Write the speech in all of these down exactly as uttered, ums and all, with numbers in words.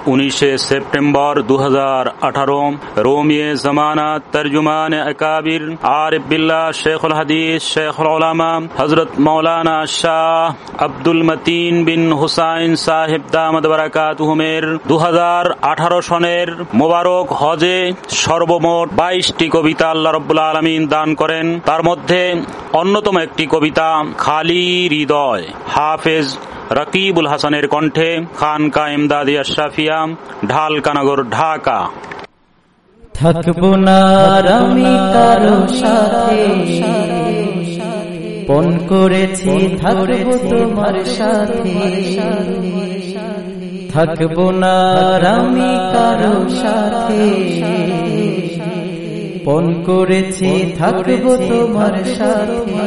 उन्नीसे September दो हज़ार अठारह रोमिए ज़माना तर्जुमान अकाबिर आरिफ बिल्लाह शेखुल हदीस शेखुल उलमा हजरत मौलाना शाह আব্দুল মতিন বিন হুসাইন সাহেব দামাত বারাকাতুহুমের দু হাজার আঠারো সনের মোবারক হজে সর্বমোট বাইশটি কবিতা আল্লাহ রাব্বুল আলামিন দান করেন। তার মধ্যে অন্যতম একটি কবিতা খালি হৃদয়, হাফেজ রকিবুল হাসানের কণ্ঠে, খানকা ইমদাদিয়া শাফিয়া, ঢালকানগর, ঢাকা। থাকবো না আমি কারো সাথে, পণ করেছি থাকবো তোমার সাথে। থাকবো না আমি কারো সাথে, পণ করেছি থাকবো তোমার সাথে।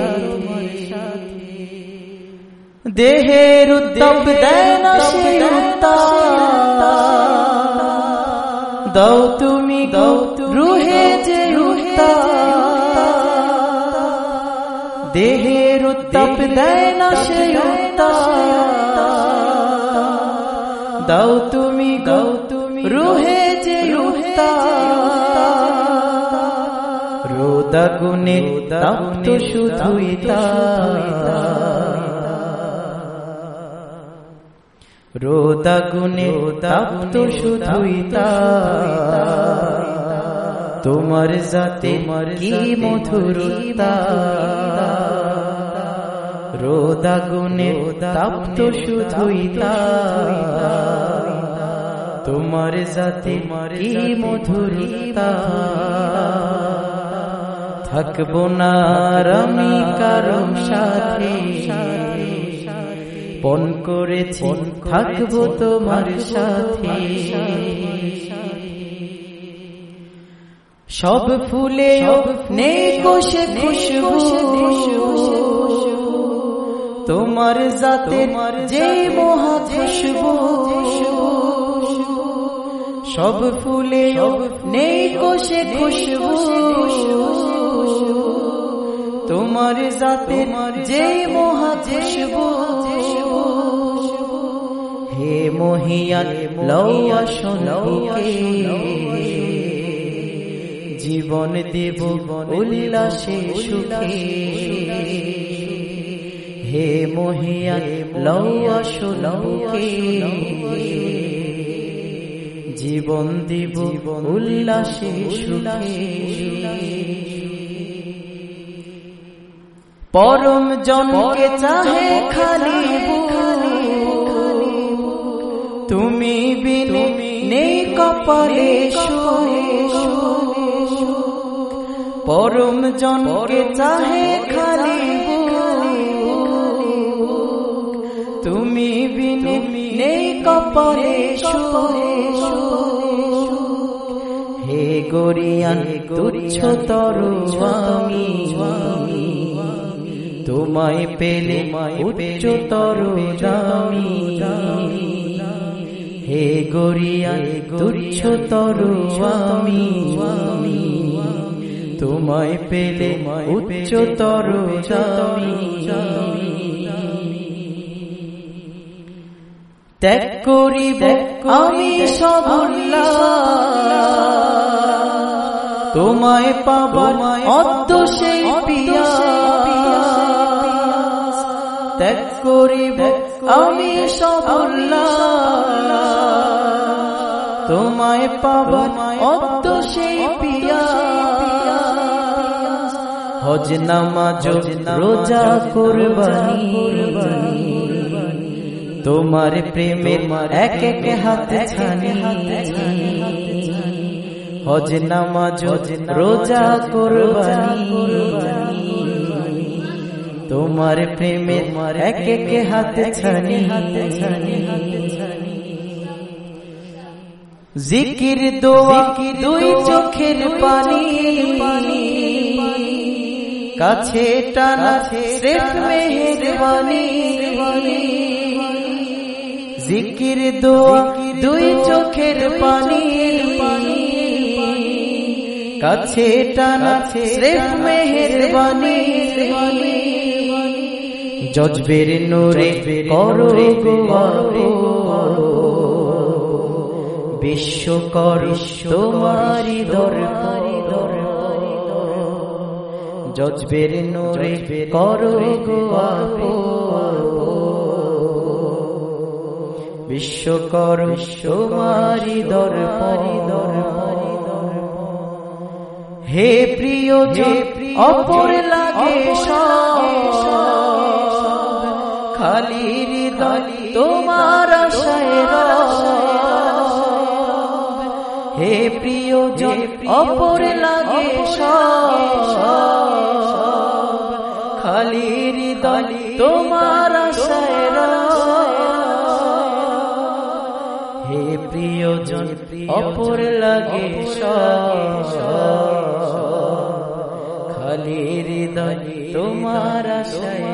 দেহের উত্তাপ দেয় না সে উত্তাপ, দাও তুমি গো রুহে যে উত্তাপ। দেহের উত্তাপ দেয় না সে উত্তাপ, দাও তুমি গো তুমি রুহে যে উত্তাপ। রোদা গুনে তাপ্ত শুধুই তাপ, রোদা গুনে তাপ্ত শুধুই তাপ। তোমার জাতে কি মধুরতা, রোদা গুনে তাপ্ত শুধুই তাপ। তোমার জাতে কি মধুরতা। থাকবো না আমি কারো সাথে, পণ করেছি থাকবো তোমার সাথে। সব ফুলে নেই কোষে খুশবু, তোমার জাতে যে মহা খুশবু। সব ফুলে নেই কোষে খুশবু, তোমার জাতে যে মহা খুশবু। হে মহিয়ান লও আসন বুকে, জীবন দেব উল্লাসে সুখে। হে মহিয়ান লও আসন বুকে, জীবন দেব উল্লাসে সুখে। পরম জনকে চাহে খালি তুমি বিনে নেই কপালে সুখ। পরম জনকে চাহে খালি তুমি বিনে নেই কপালে সুখ। হে গরিয়ান তুচ্ছতর আমি, তোমায় পেলে উচ্চতর দামি। হে গরিয়ান তুচ্ছতর আমি, তোমায় পেলে উচ্চতর দামি। ত্যাগ করিব আমি সব তোমায় পাবার অদ্য সেই পিয়া। ত্যাগ করিব আমি সব তোমায় পাবার অদ্য সেই পিয়া। হজ নামাজ রোজা কুরবানি, তোমার প্রেমের এক এক হাত ছানি। হজ নামাজ রোজা কুরবানি, তোমার প্রেমের এক এক হাত ছানি। জিকির দোয়া দুই চোখের পানি, কাছে টানা স্রেফ মেহেরবানি। জিকির দোয়া দুই চোখের পানি, কাছে টানা স্রেফ মেহেরবানি। জজবের নূরে করো গো বিশ্বকর তোমারি দরবারে জজবের নূরে করো গো আপন বিশ্বকর তোমারি দরবারে হে প্রিয় অপর লাগে খালি হৃদয় তোমার আশায় হে প্রিয় অপর লাগে খালি হৃদয় তোমার আশায় হে প্রিয় অপর লাগে খালি হৃদয় তোমার আশায়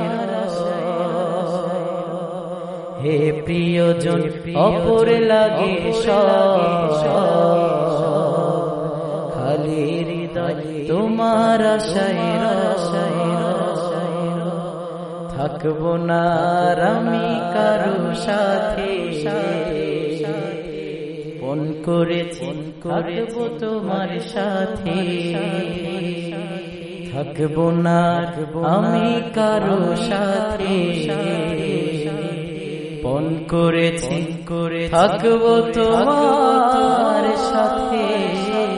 হে প্রিয়জন অপর লাগে খালি হৃদয় তোমার আশায় থাকবো না আমি কারো সাথে পণ করেছি থাকবো তোমার সাথে থাকবো না আমি কারো সাথে পণ করেছি থাকবো তোমার সাথে